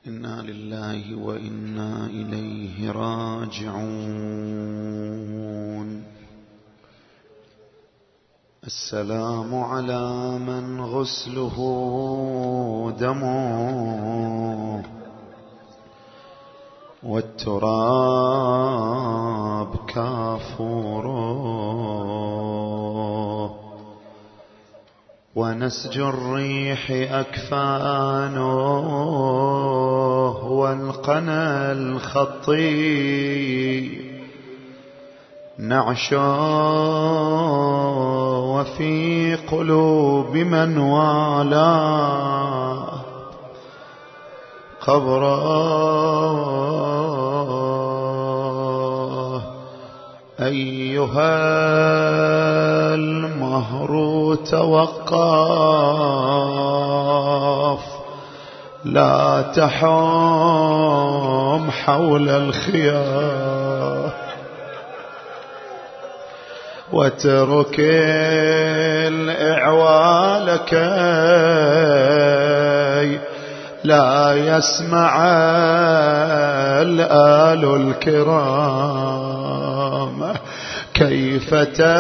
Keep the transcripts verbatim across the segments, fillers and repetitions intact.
إنا لله وإنا إليه راجعون. السلام على من غسله دمه والتراب كافوره ونسج الريح أكفانه والقنا الخطي نعشا وفي قلوب من والاه قبره. أيها المهر توقف لا تحوم حول الخيام واترك الإعوال كي لا يسمع الآل الكرام كيف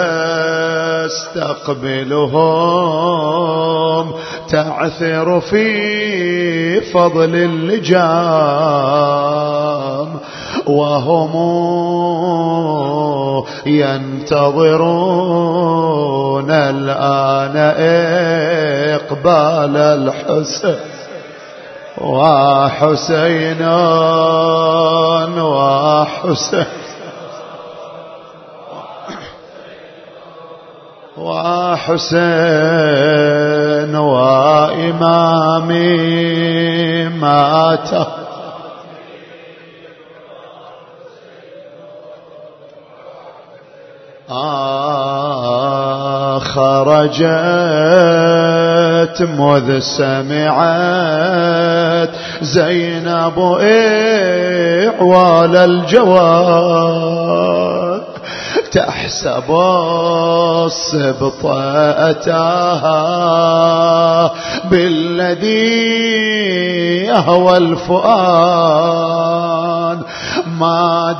تستقبلهم تعثر في فضل اللجام وهم ينتظرون الآن إقبال الحسن وحسين وحسين وحسين وإمامي مات آه خرجت مذ سمعت زينب إعوال الجواد تحسب السبط أتاها بالذي يهوى الفؤاد ما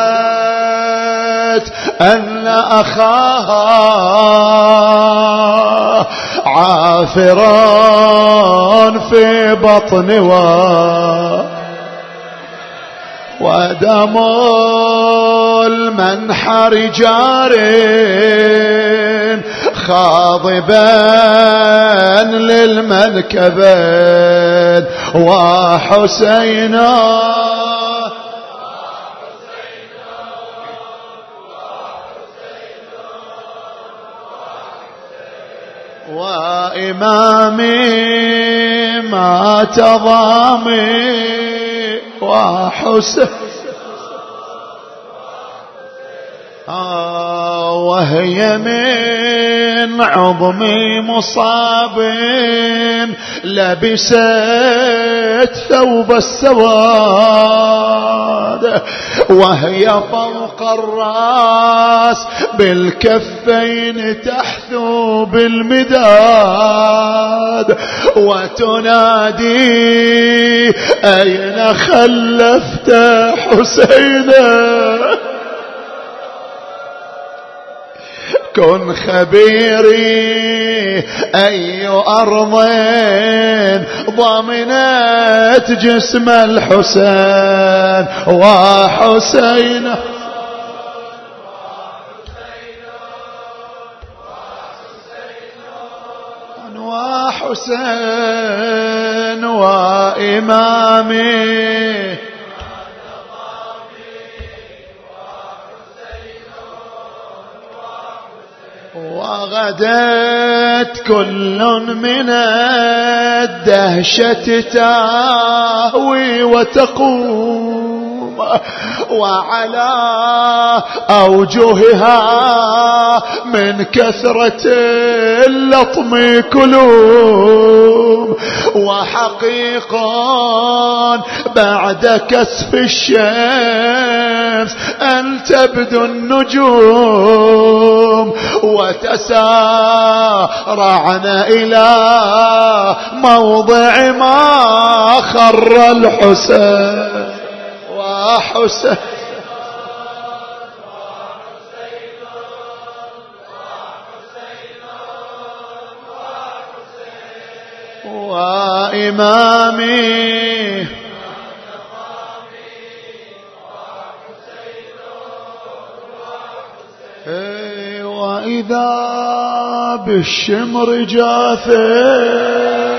درت أن أخاها عافرا في بطن ودم المنحر جار خاضبا للمنكبين وحسينا وإمامي مات ضامي وحسين آه وهي من عظمي مصاب لبست ثوب السواد وهي فوق الراس بالكفين تحثو بالمداد وتنادي أين خلفت حسينا كن خبيري أي أرض ضمنت جسم الحسين وحسين وحسين وإمامي وغدت كل من الدهشة تهوي وتقوم وعلى أوجهها من كثرة اللطم كلوم وحقيقا بعد كسف الشمس أن تبدو النجوم وتسارعنا إلى موضع ما خر الحسين وحسين وإمامي وإذا بالشمر جاثم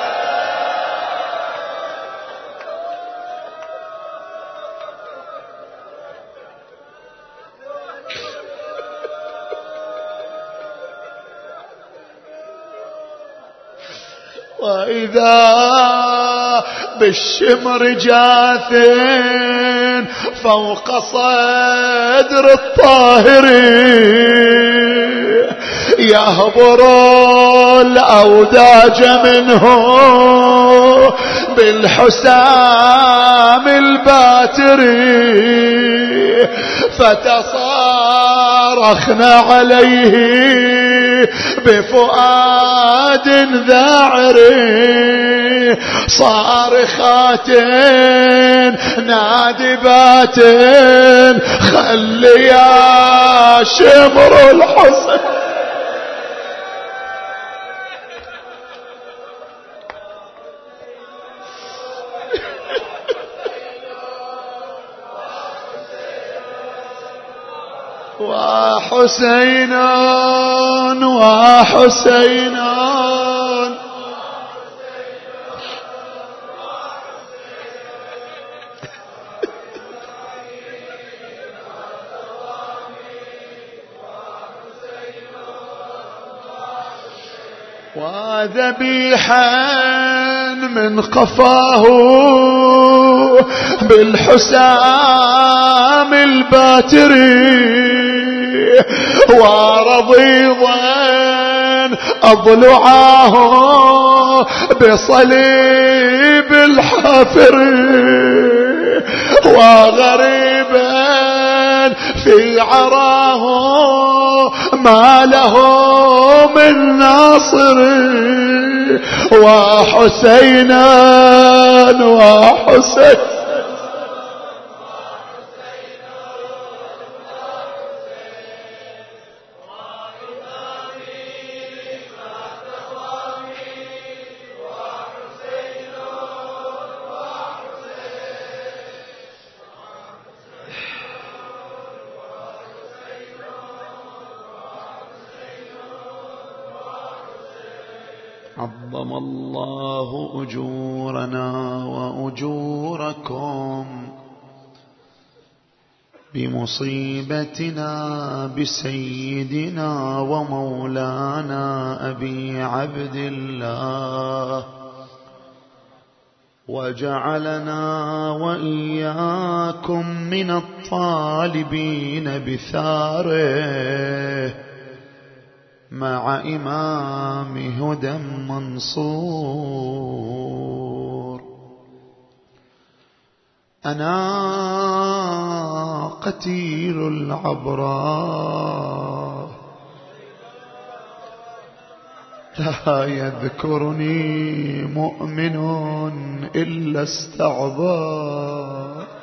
وإذا بالشمر جاث فوق صدر الطاهر يهبر الأوداج منه بالحسام الباتر فتصارخنا عليه بفؤاد ذاعر صارخات نادبات خل يا شمر الحسن وحسينا وحسينا وذبيحا من قفاه بالحسام الباتري ورضيضا أضلعاه بصليب الحافر وغريبا في عراه ما له من ناصر وحسينا وحسين عظم الله أجورنا وأجوركم بمصيبتنا بسيدنا ومولانا أبي عبد الله وجعلنا وإياكم من الطالبين بثاره مع إمام هدى منصور. أنا قتيل العبرة لا يذكرني مؤمن إلا استعظى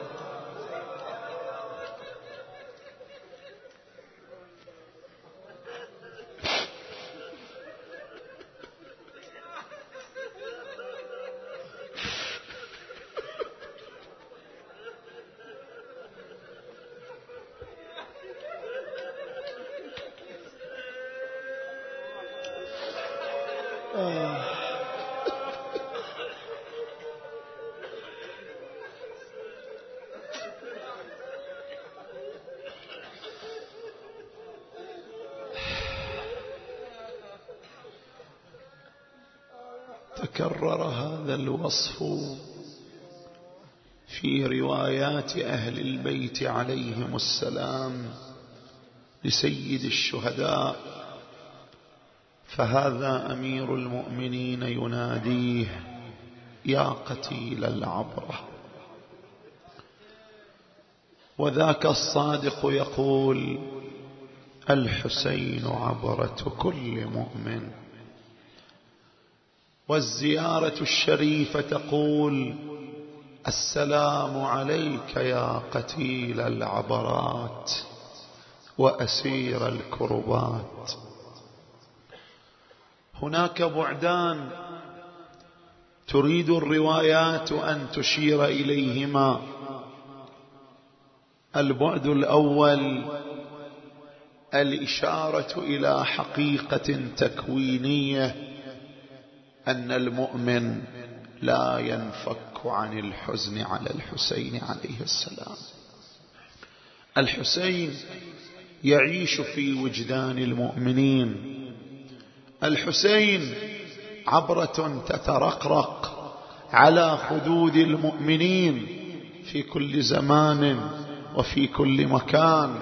تكرر هذا الوصف في روايات أهل البيت عليهم السلام لسيد الشهداء، فهذا أمير المؤمنين يناديه: يا قتيل العبرة وذاك الصادق يقول: الحسين عبرة كل مؤمن. والزيارة الشريفة تقول: السلام عليك يا قتيل العبرات وأسير الكربات. هناك بعدان تريد الروايات أن تشير إليهما. البعد الأول الإشارة إلى حقيقة تكوينية، أن المؤمن لا ينفك عن الحزن على الحسين عليه السلام. الحسين يعيش في وجدان المؤمنين. الحسين عبرة تترقرق على خدود المؤمنين في كل زمان وفي كل مكان،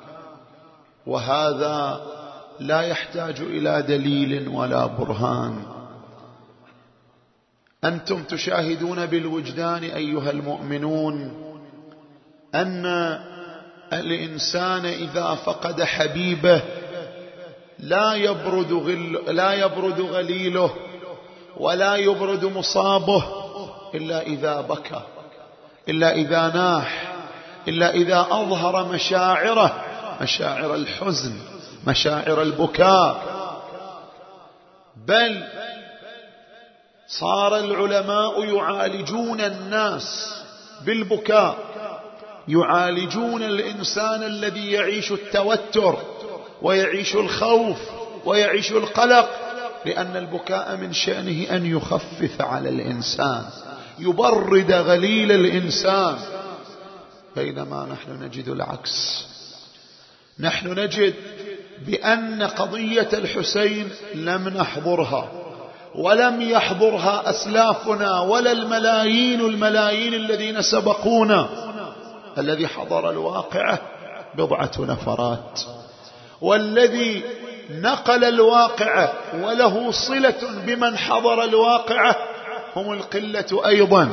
وهذا لا يحتاج إلى دليل ولا برهان. أنتم تشاهدون بالوجدان أيها المؤمنون أن الإنسان إذا فقد حبيبه لا يبرد غل لا يبرد غليله ولا يبرد مصابه إلا إذا بكى، إلا إذا ناح، إلا إذا أظهر مشاعره، مشاعر الحزن، مشاعر البكاء. بل صار العلماء يعالجون الناس بالبكاء، يعالجون الإنسان الذي يعيش التوتر ويعيش الخوف ويعيش القلق، لأن البكاء من شأنه أن يخفف على الإنسان، يبرد غليل الإنسان. بينما نحن نجد العكس، نحن نجد بأن قضية الحسين لم نحضرها ولم يحضرها أسلافنا ولا الملايين الملايين الذين سبقونا. الذي حضر الواقعة بضعة نفرات، والذي نقل الواقعة وله صلة بمن حضر الواقعة هم القلة أيضا.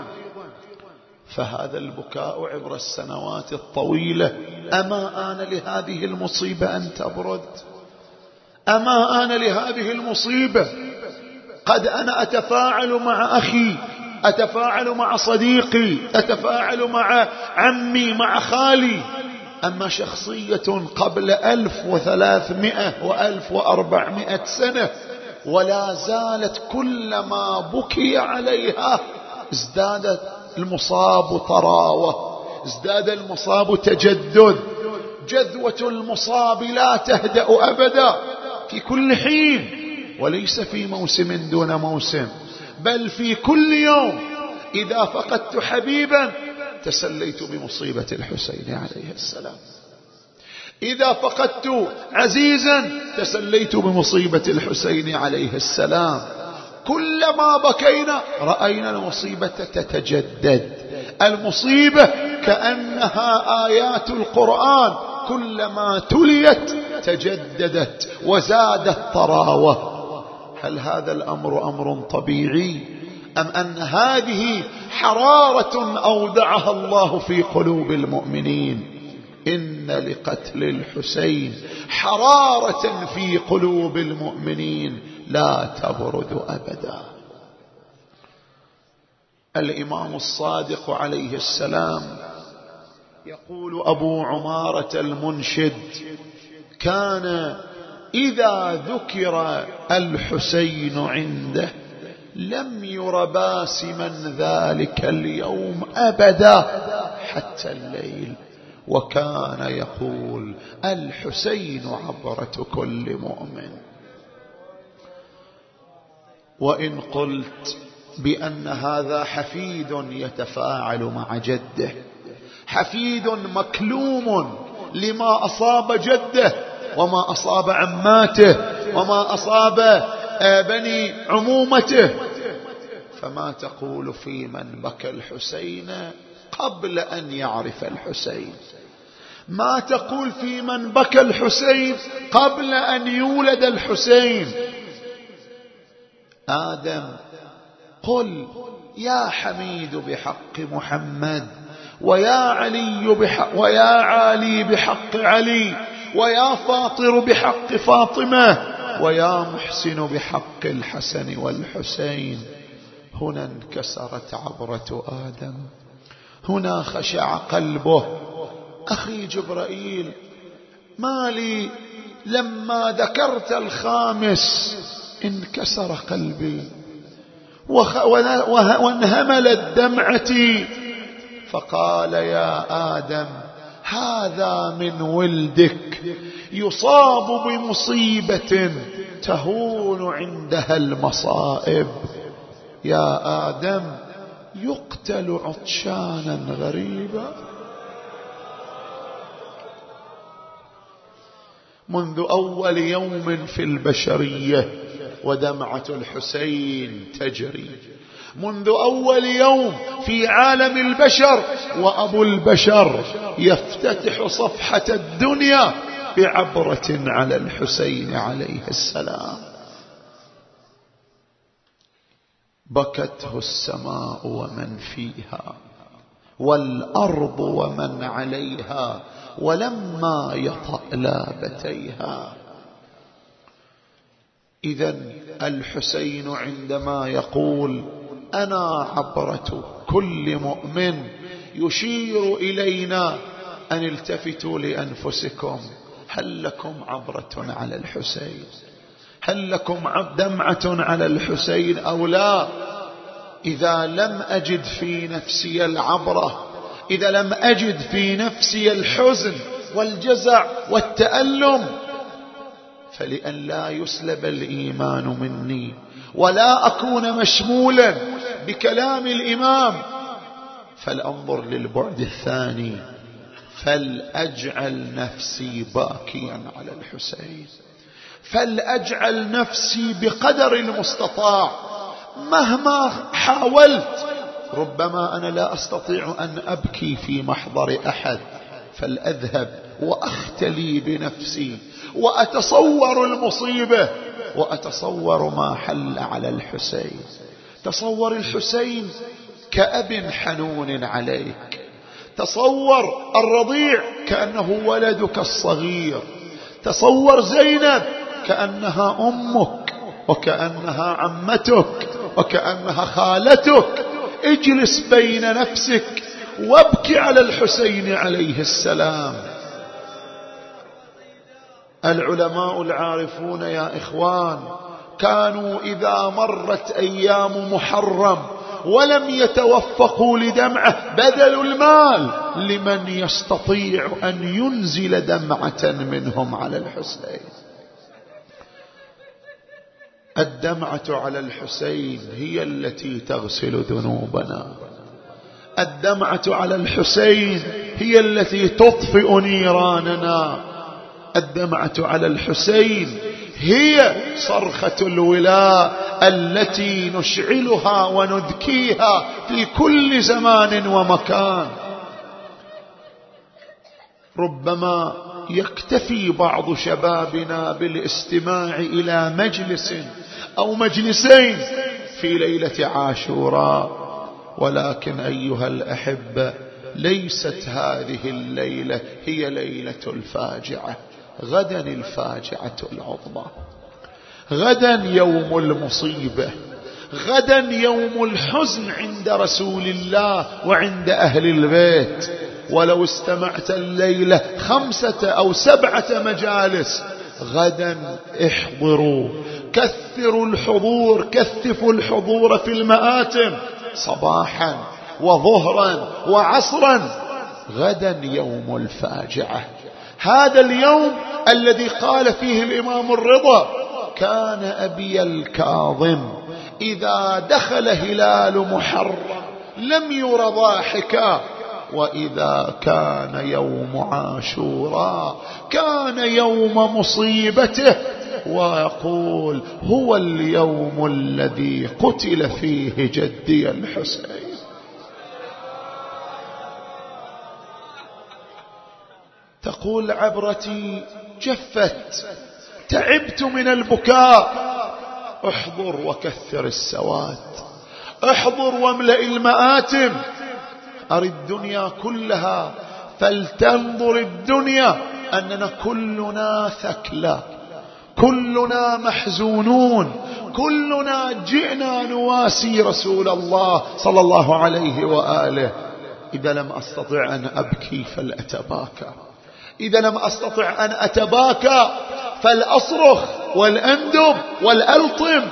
فهذا البكاء عبر السنوات الطويلة أما آن لهذه المصيبة أن تبرد؟ أما آن لهذه المصيبة؟ قد أنا أتفاعل مع أخي، أتفاعل مع صديقي، أتفاعل مع عمي، مع خالي، أما شخصية قبل ألف وثلاثمائة وألف وأربعمائة سنة ولا زالت كلما بكي عليها ازدادت المصاب طراوة، ازداد المصاب تجدد. جذوة المصاب لا تهدأ أبدا في كل حين، وليس في موسم دون موسم، بل في كل يوم. إذا فقدت حبيبا تسليت بمصيبة الحسين عليه السلام، إذا فقدت عزيزا تسليت بمصيبة الحسين عليه السلام. كلما بكينا رأينا المصيبة تتجدد. المصيبة كأنها آيات القرآن، كلما تليت تجددت وزادت طراوة. هل هذا الأمر أمر طبيعي، أم أن هذه حرارة أودعها الله في قلوب المؤمنين؟ إن لقتل الحسين حرارة في قلوب المؤمنين لا تبرد أبدا. الإمام الصادق عليه السلام يقول أبو عمارة المنشد: كان إذا ذكر الحسين عنده لم ير باسما ذلك اليوم أبدا حتى الليل، وكان يقول: الحسين عبرة كل مؤمن. وإن قلت بأن هذا حفيد يتفاعل مع جده، حفيد مكلوم لما أصاب جده وما أصاب عماته وما أصاب بني عمومته، فما تقول في من بكى الحسين قبل أن يعرف الحسين؟ ما تقول في من بكى الحسين قبل أن يولد الحسين؟ آدم قل يا حميد بحق محمد ويا علي بحق ويا علي بحق علي، ويا فاطر بحق فاطمة، ويا محسن بحق الحسن والحسين. هنا انكسرت عبرة آدم، هنا خشع قلبه. أخي جبرائيل، ما لي لما ذكرت الخامس انكسر قلبي وانهملت دمعتي، فقال يا آدم هذا من ولدك يصاب بمصيبة تهون عندها المصائب. يا آدم يقتل عطشانا غريبا. منذ أول يوم في البشرية ودمعة الحسين تجري، منذ أول يوم في عالم البشر وأبو البشر يفتتح صفحة الدنيا بعبرة على الحسين عليه السلام. بكته السماء ومن فيها والأرض ومن عليها ولما يطأ لابتيها. إذن الحسين عندما يقول أنا عبرة كل مؤمن يشير إلينا أن التفتوا لأنفسكم، هل لكم عبرة على الحسين؟ هل لكم دمعة على الحسين أو لا؟ إذا لم أجد في نفسي العبرة، إذا لم أجد في نفسي الحزن والجزع والتألم، فلأن لا يسلب الإيمان مني ولا أكون مشمولا بكلام الإمام، فلأنظر للبعد الثاني، فلأجعل نفسي باكيا على الحسين، فلأجعل نفسي بقدر المستطاع مهما حاولت. ربما أنا لا أستطيع أن أبكي في محضر أحد، فلأذهب وأختلي بنفسي وأتصور المصيبة وأتصور ما حل على الحسين. تصور الحسين كأب حنون عليك، تصور الرضيع كأنه ولدك الصغير، تصور زينب كأنها أمك وكأنها عمتك وكأنها خالتك. اجلس بين نفسك وابكي على الحسين عليه السلام. العلماء العارفون يا إخوان كانوا إذا مرت أيام محرم ولم يتوفقوا لدمعة بذلوا المال لمن يستطيع أن ينزل دمعة منهم على الحسين. الدمعة على الحسين هي التي تغسل ذنوبنا، الدمعة على الحسين هي التي تطفئ نيراننا، الدمعة على الحسين هي صرخة الولاء التي نشعلها ونذكيها في كل زمان ومكان. ربما يكتفي بعض شبابنا بالاستماع إلى مجلس أو مجلسين في ليلة عاشوراء، ولكن أيها الأحبة ليست هذه الليلة هي ليلة الفاجعة، غدا الفاجعة العظمى، غدا يوم المصيبة، غدا يوم الحزن عند رسول الله وعند أهل البيت. ولو استمعت الليلة خمسة أو سبعة مجالس، غدا احضروا، كثروا الحضور، كثفوا الحضور في المآتم صباحا وظهرا وعصرا. غدا يوم الفاجعة، هذا اليوم الذي قال فيه الإمام الرضا كان أبي الكاظم إذا دخل هلال محرم لم ير ضاحكا، وإذا كان يوم عاشوراء كان يوم مصيبته، ويقول هو اليوم الذي قتل فيه جدي الحسين. تقول عبرتي جفت، تعبت من البكاء. احضر وكثر السواد، احضر واملأ المآتم. أري الدنيا كلها فلتنظر الدنيا أننا كلنا ثكلى، كلنا محزونون، كلنا جئنا نواسي رسول الله صلى الله عليه وآله. إذا لم أستطع أن أبكي فلأتباكى، إذا لم أستطع أن أتباكى فلأصرخ والأندب والألطم.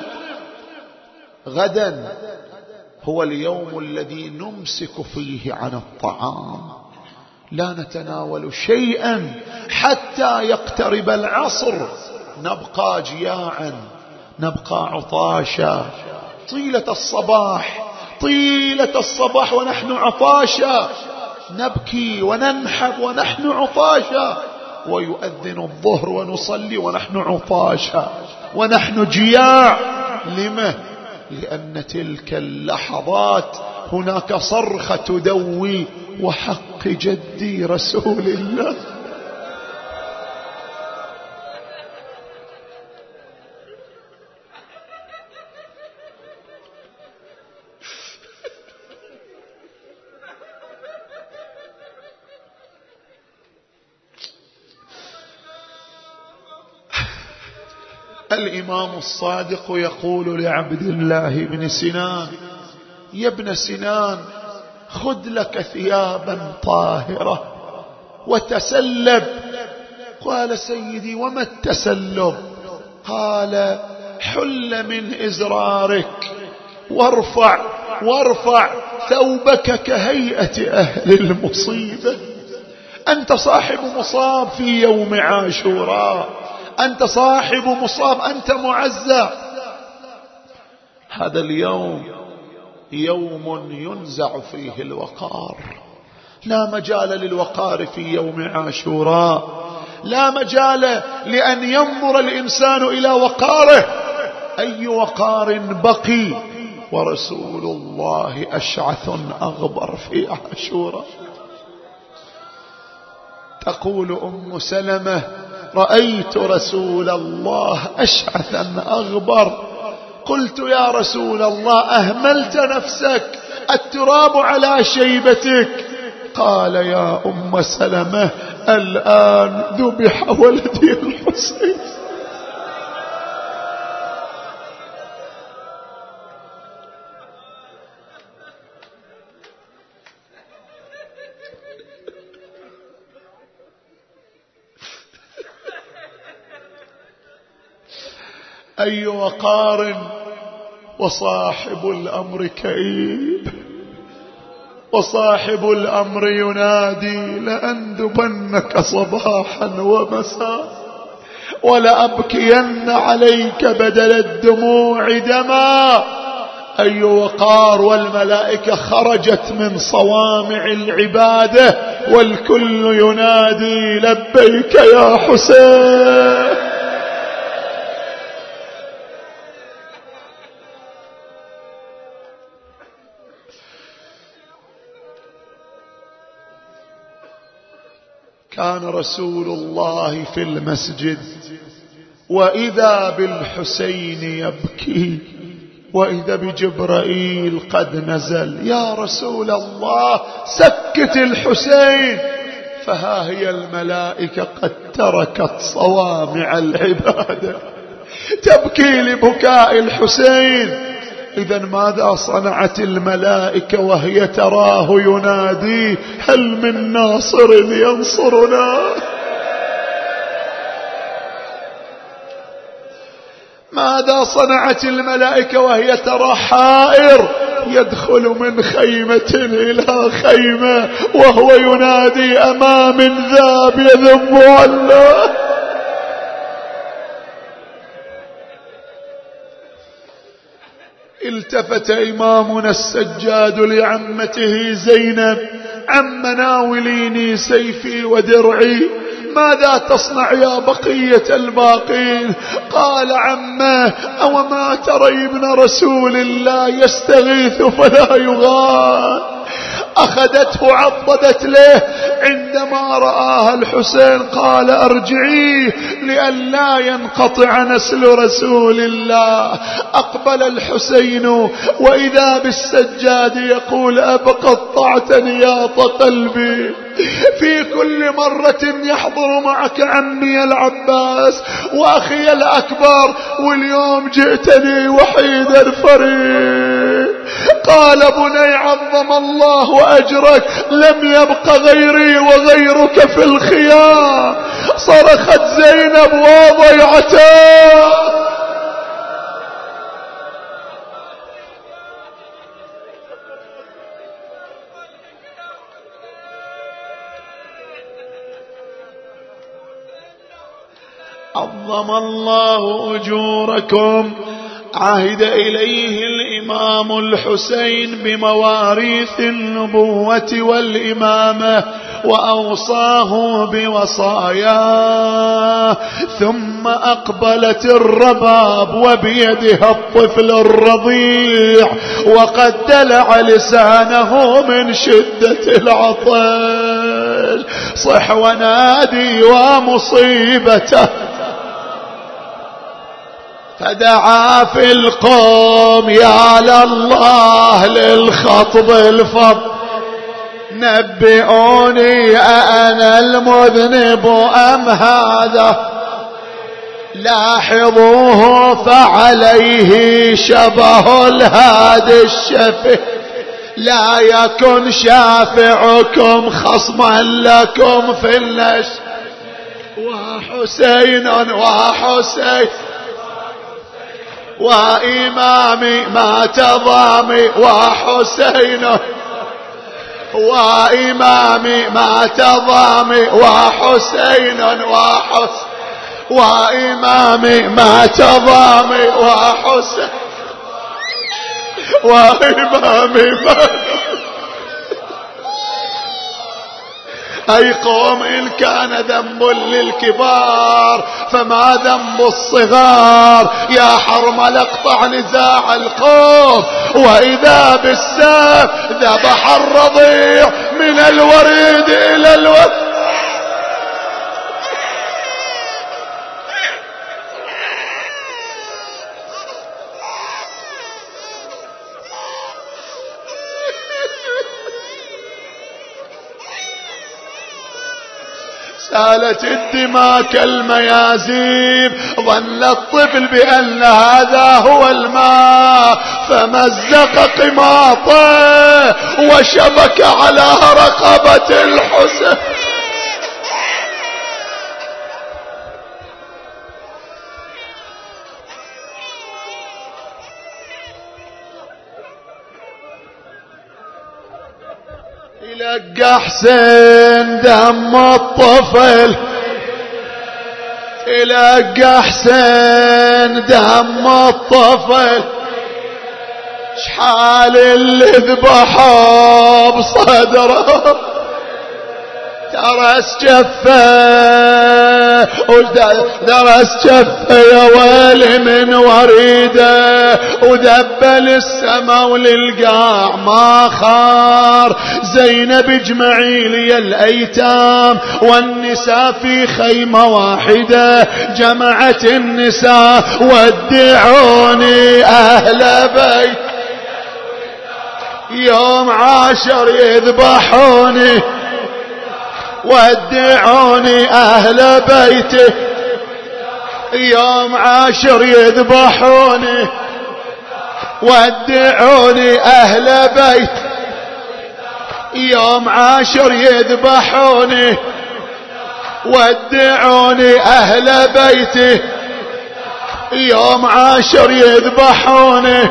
غدا هو اليوم الذي نمسك فيه عن الطعام، لا نتناول شيئا حتى يقترب العصر، نبقى جياعا، نبقى عطاشا طيلة الصباح، طيلة الصباح ونحن عطاشا، نبكي وننحب ونحن عطاشا، ويؤذن الظهر ونصلي ونحن عطاشا ونحن جياع. لما؟ لأن تلك اللحظات هناك صرخة تدوي، وحق جدي رسول الله. الإمام الصادق يقول لعبد الله بن سنان: يا ابن سنان، خذ لك ثيابا طاهرة وتسلب. قال: سيدي وما التسلب؟ قال: حل من إزرارك وارفع وارفع ثوبك كهيئة أهل المصيبة. أنت صاحب مصاب في يوم عاشوراء، أنت صاحب مصاب، أنت معزى. هذا اليوم يوم ينزع فيه الوقار، لا مجال للوقار في يوم عاشوراء، لا مجال لأن ينظر الإنسان إلى وقاره. أي وقار بقي ورسول الله أشعث أغبر في عاشوراء؟ تقول أم سلمة: رأيت رسول الله أشعثا أغبر. قلت: يا رسول الله أهملت نفسك، التراب على شيبتك. قال: يا أم سلمة الآن ذبح ولدي الحسين. أي وقار، وصاحب الأمر كئيب، وصاحب الأمر ينادي: لأندبنك صباحا ومساء، ولأبكين عليك بدل الدموع دما. أي وقار، والملائكة خرجت من صوامع العبادة والكل ينادي: لبيك يا حسين. كان رسول الله في المسجد وإذا بالحسين يبكي، وإذا بجبرائيل قد نزل: يا رسول الله سكت الحسين. فها هي الملائكة قد تركت صوامع العبادة تبكي لبكاء الحسين. إذا ماذا صنعت الملائكة وهي تراه ينادي: هل من ناصر ينصرنا؟ ماذا صنعت الملائكة وهي ترى حائر يدخل من خيمة إلى خيمة وهو ينادي: أما من ذاب يذب الله؟ التفت إمامنا السجاد لعمته زينب: عم ناوليني سيفي ودرعي، ماذا تصنع يا بقية الباقين؟ قال: عمه، أو ما ترى ابن رسول الله يستغيث فلا يغاث؟ أخذته عضدت له عندما رآها الحسين قال ارجعي لئلا ينقطع نسل رسول الله. أقبل الحسين وإذا بالسجاد يقول أبقطعتني يا قلبي، في كل مرة يحضر معك عمي العباس وأخي الأكبر، واليوم جئتني وحيد الفريق. قال بني عظم الله أجرك لم يبق غيري وغيرك في الخيام. صرخت زينب وضيعته عظم الله أجوركم. عهد إليه الإمام الحسين بمواريث النبوة والإمامة وأوصاه بوصاياه، ثم أقبلت الرباب وبيدها الطفل الرضيع وقد دلع لسانه من شدة العطش. صح ونادي ومصيبته. فدعا في القوم يا لله للخطب الفض، نبئوني أأنا المذنب أم هذا؟ لاحظوه فعليه شبه الهادي الشفي، لا يكن شافعكم خصما لكم في النش. وحسين وحسين وإمامي ما تضامي، وحسين وإمامي ما تضامي، وحسين وحسين وإمامي ما تضامي، وحسين وإمامي ما. أي قوم إن كان ذنب للكبار فما ذنب الصغار؟ يا حرمل اقطع نزاع القوم. وإذا بالسيف ذبح الرضيع من الوريد إلى الوريد. سالت الدماء كالميازيب، ظن الطفل بأن هذا هو الماء فمزق قماطه وشبك على رقبة الحسين. يلقى حسين دم الطفل، يلقى حسين دم الطفل، شحال اللي ذبحوا بصدره درس جفه درس جفه يا ويلي من وريده، ودبل السما وللقاع ما خار. زينب اجمعي لي الأيتام والنساء في خيمة واحدة، جمعت النساء ودعوني أهل بيت يوم عاشر يذبحوني، ودعوني أهل بيته يوم عاشر يذبحوني، ودعوني أهل بيت يوم عاشر يذبحوني، ودعوني أهل بيته يوم عاشر يذبحوني،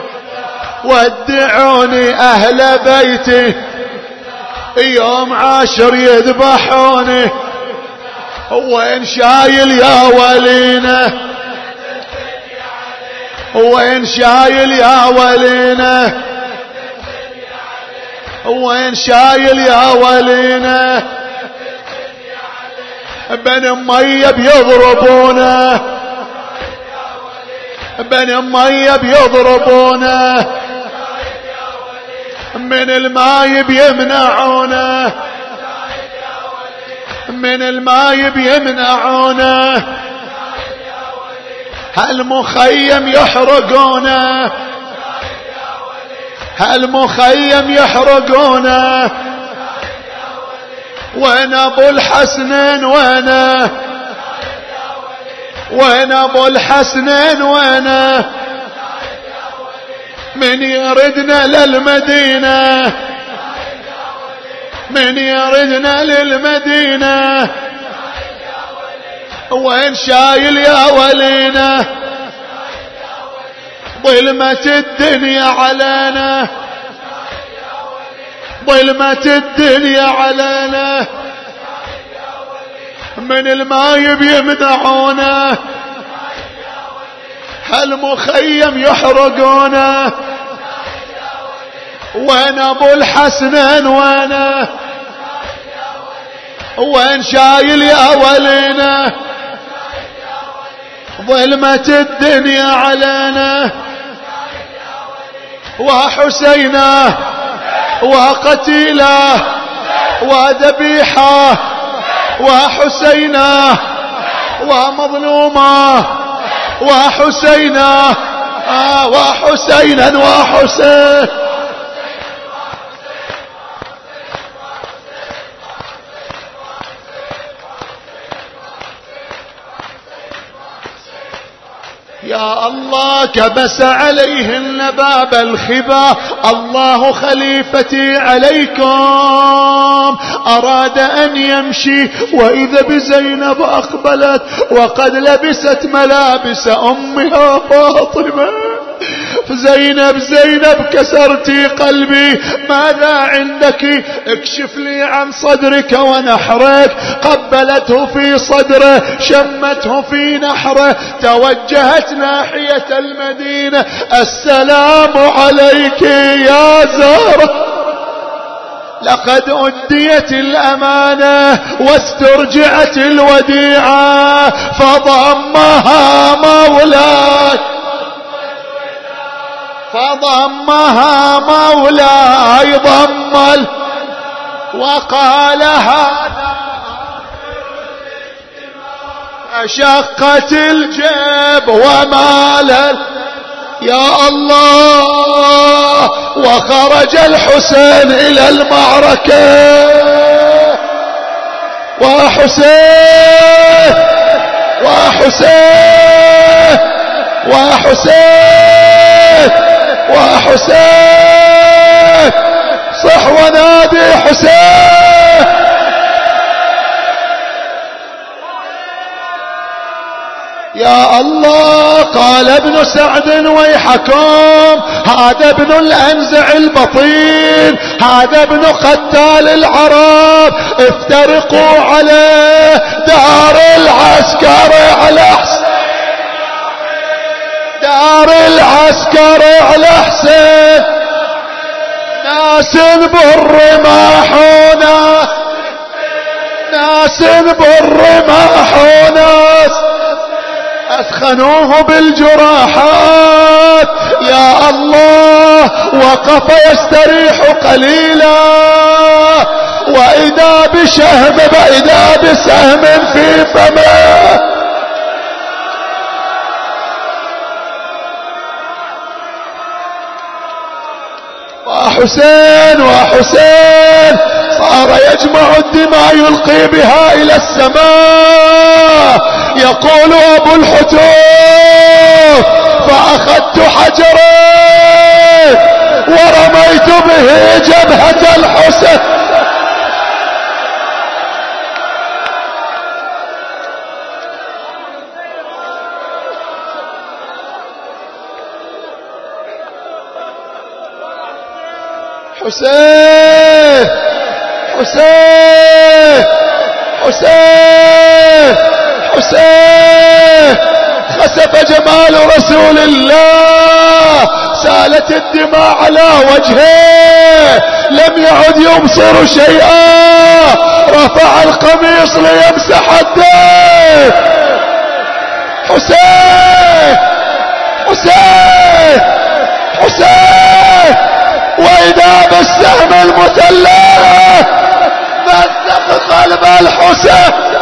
ودعوني أهل بيته يوم عاشر يذبحوني. وين شايل يا ولينا، وين شايل يا ولينا، وين شايل يا ولينا؟ بني أمية بيضربونه، بني أمية بيضربونه، من الماء بيمنعونه، من المايب يمنعونه، هالمخيم يحرقونه، هالمخيم يحرقونه. وين ابو الحسنين وينه، وين ابو الحسنين وينه، من يردنا للمدينة، من يردنا للمدينة. وين شايل يا ولينا، ظلمة الدنيا علينا، ظلمة الدنيا علينا. من المايب يمنعونه، هالمخيم يحرقونه. وين ابو الحسنين وينه، وين شايل يا ولينا، ظلمة الدنيا علينا. وحسينه وقتيله وذبيحه، وحسينه ومظلومه، وحسينه آه وحسينا وحسين. يا الله كبس عليهن باب الخبا، الله خليفتي عليكم. أراد أن يمشي وإذا بزينب أقبلت وقد لبست ملابس أمها فاطمة. زينب زينب كسرتي قلبي، ماذا عندك؟ اكشف لي عن صدرك ونحرك. قبلته في صدره، شمته في نحره، توجهت ناحية المدينة. السلام عليك يا زهرة، لقد أديت الأمانة واسترجعت الوديعة. فضمها مولاي، فضمها مولاي ضم، وقال هذا أشقت الجيب ومال. يا الله، وخرج الحسين إلى المعركة. وحسين وحسين وحسين وحسين، صح ونادي حسين. يا الله، قال ابن سعد ويحكم، هذا ابن الأنزع البطين، هذا ابن قتال العرب. افترقوا عليه دار العسكر على حسين، دار العسكر على حسين. ناس بالرماح وناس، ناس بالرماح وناس أثخنوه بالجراحات. يا الله، وقف يستريح قليلا، وإذا بشهم وإذا بسهم في فمه. وحسين وحسين صار يجمع الدماء يلقي بها إلى السماء. يقول أبو الحتوف: فأخذت حجرا ورميت به جبهة الحسين. حسين حسين حسين حسين. خسف جمال رسول الله، سالت الدماء على وجهه، لم يعد يبصر شيئا. رفع القميص ليمسح الدم. حسين حسين حسين. وإذا بالسهم المثلث مزق قلب الحسين.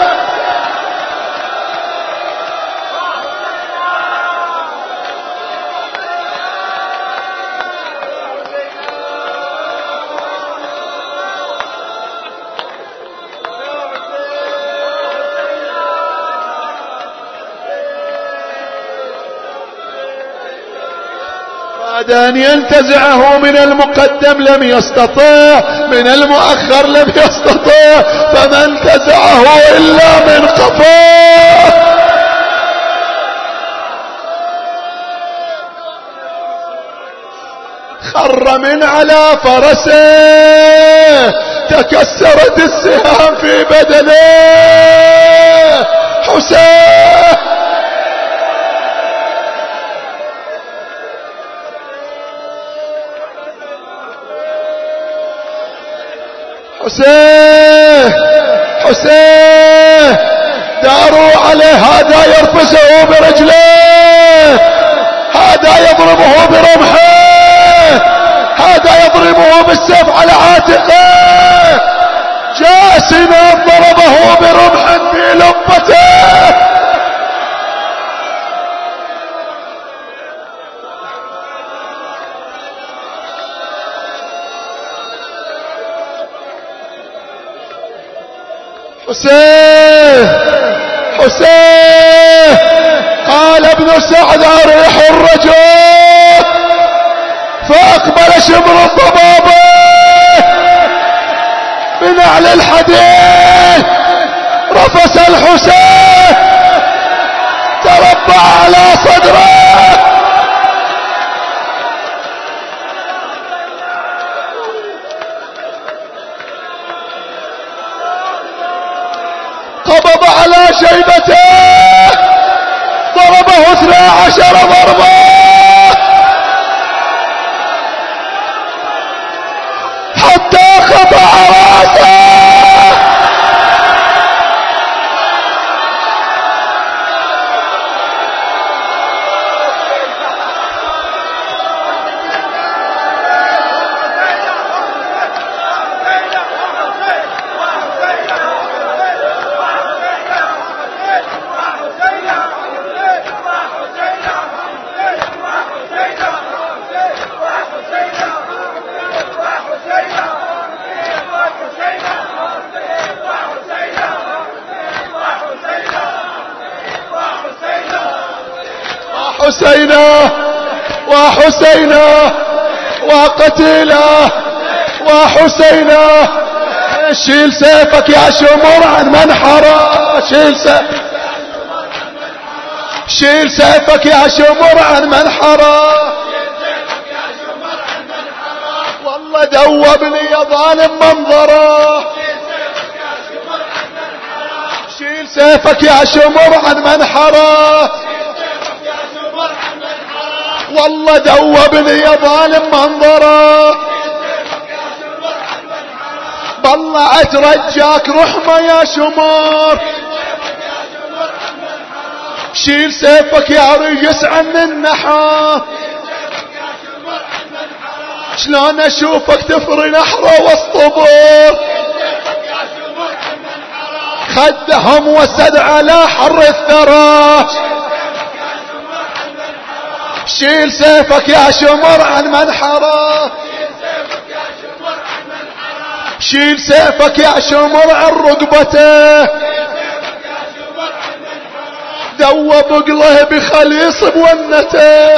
أن ينتزعه من المقدم لم يستطيع، من المؤخر لم يستطيع، فما انتزعه إلا من قفاه. خر من على فرسه، تكسرت السهام في بدنه. حسين حسين حسين داروا عليه، هذا يرفسه برجليه، هذا يضربه برمحه، هذا يضربه بالسيف على عاتقه. جاء سنان ضربه برمح في لبته. حسين حسين قال ابن سعد أريح الرجل، فأقبل شبر الضبابة بنعل الحديد، رفس الحسين، تربع على صدره. قبض على شيبته، ضربه اثنا عشر ضربة حتى قطع رأسه. وحسينه وحسينه وقتيله وحسينه. شيل سيفك يا شمر عن منحره، شيل سيفك، شيل سيفك يا شمر عن منحره. والله دوبني يا ظالم منظره. شيل سيفك يا شمر عن منحره. والله دوبني يا ظالم منظره. بالله اترجاك رحمة يا شمر. شيل سيفك يا ريس عن النحر. شلون اشوفك تفري نحره واصطبر. خدهم وسد على حر الثرى. شيل سيفك يا شمر عن منحره. شيل سيفك يا شمر عن رقبته. دوب قله بخليص بونته.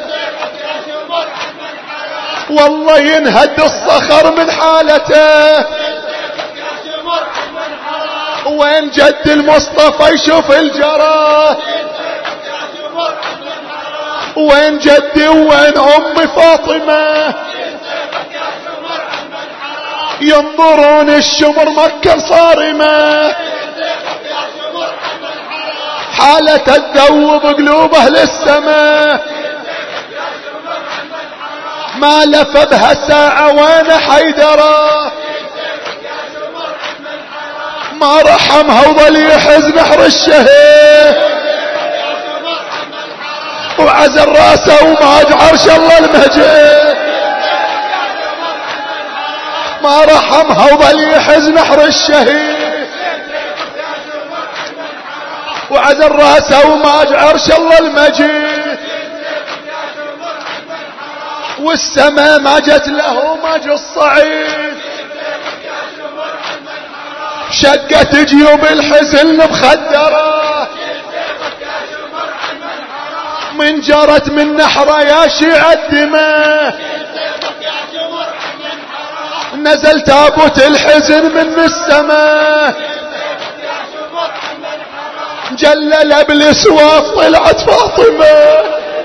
والله ينهد الصخر من حالته. وين جد المصطفى يشوف الجرى. وين جدي وين امي فاطمة. ينظرون الشمر مكة صارمة. حالة تذوب قلوب اهل السماء. ما لف بها الساعة وين حيدرة. ما رحمها وظل يحز نحر الشهيد. وعزل راسه وما عرش الله المجيد. ما رحمها وظل يحز نحر الشهيد. وعزل راسه وماج عرش الله المجيد، والسماء ما جت له ماج الصعيد، شقت جيوب الحزن مخدرة من جرت من نحره يا شيع الدماء، نزل تابوت الحزن من السماء، جلل بالاسواق طلعت فاطمة،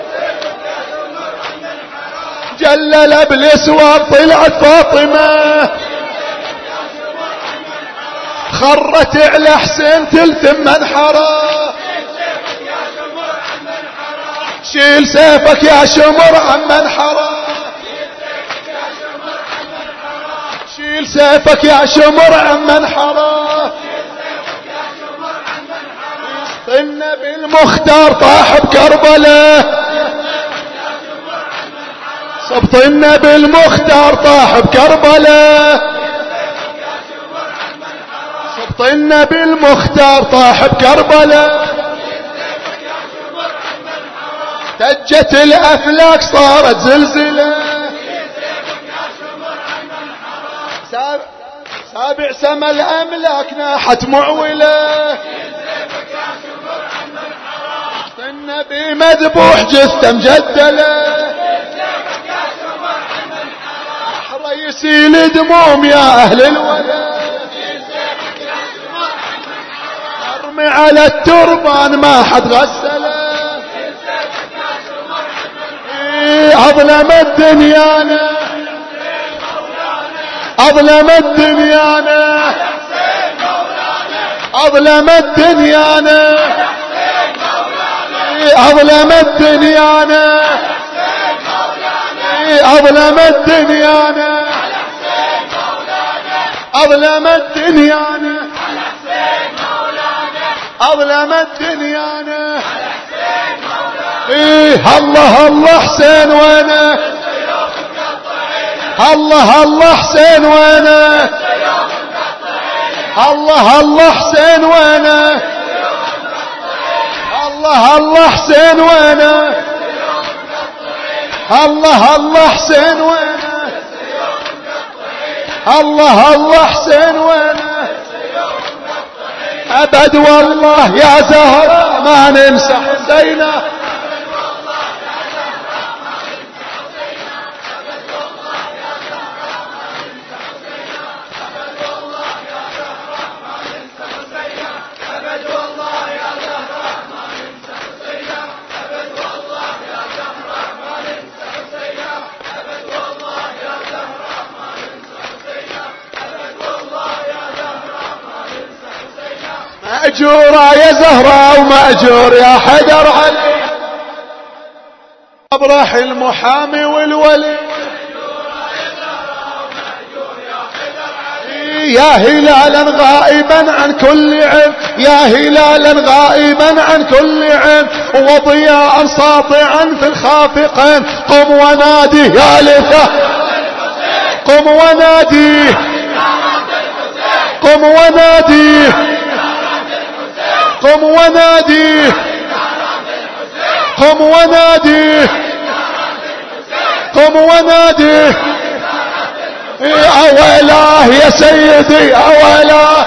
جلل بالاسواق طلعت فاطمة، خرت على حسين تلتم منحره، شيل سيفك يا شمر عن منحره، شيل سيفك يا شمر عن منحره، النبي المختار طاح بكربلاء، صبط النبي المختار طاح بكربلاء، صبط النبي المختار طاح بكربلاء، دجت الافلاك صارت زلزله، سابع, سابع سما الاملاك ناحت معوله، النبي مذبوح جثه مجدله، يسيل دموم يا اهل الولا، ارمي على التربان ما حد غسله، اظلم الدنيانا، اظلم الدنيانا، اظلم الدنيانا، اظلم الدنيانا، اظلم الدنيانا، اظلم الدنيانا، اظلم الدنيانا، ايه الله الله حسين وينه، الله الله حسين وينه، الله الله حسين وينه، الله الله حسين وينه، الله الله حسين وينه، الله الله حسين وينه، ابد والله يا زهرة ما ننسى حسينه، مأجورة يا زهراء ومأجور يا حدر علي، أبرح المحامي والولي، يا هلالا غائبا عن كل عين، يا هلالا غائبا عن كل عين، وضياء ساطعا في الخافقين، قم ونادي يا لثة، قم ونادي، قم ونادي، قم ونادي، قم ونادي، قم ونادي، اويلاه يا سيدي اويلاه،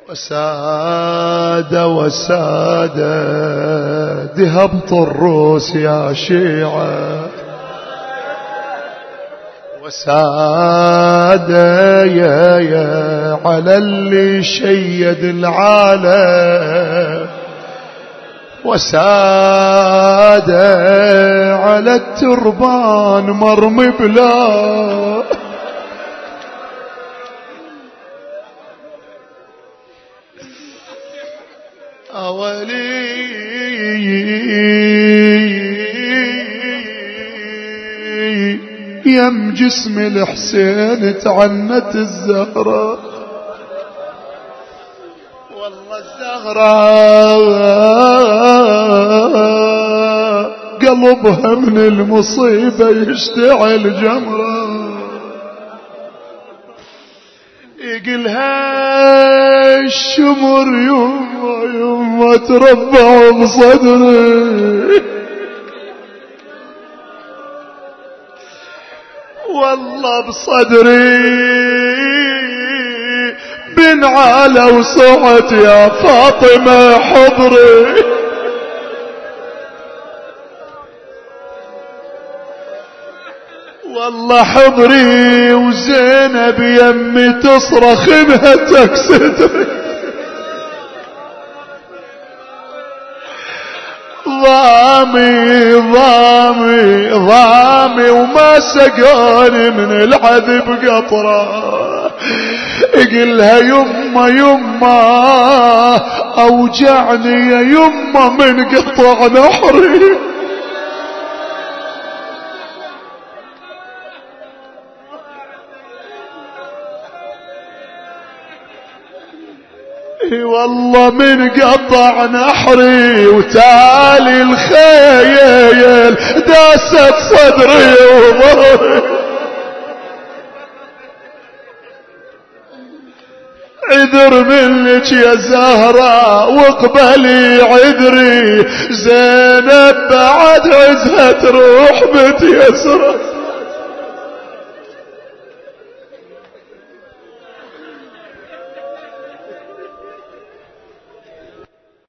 وسادة وسادة ذهبت الروس يا شيعة، وسادة يا يا على اللي شيد العالم، وسادة على التربان مرمي بلا أولي يم جسم الحسين تعنت الزهرة، والله الزهرة قلبها من المصيبة يشتعل جمرة، يقلها الشمر يما يما تربع بصدري، والله بصدري بن على وصعت يا فاطمة حضري، والله حضري وزينب يمي تصرخ انها تكسدري، ضامي ضامي ضامي وما سقاني من العذب قطرة، اقلها يما يما اوجعني يا يما من قطع نحري، والله من قطع نحري وتالي الخيل داست صدري وظهري، عذر منك يا زهرة واقبلي عذري، زينب بعد عزها تروح بتيسرة،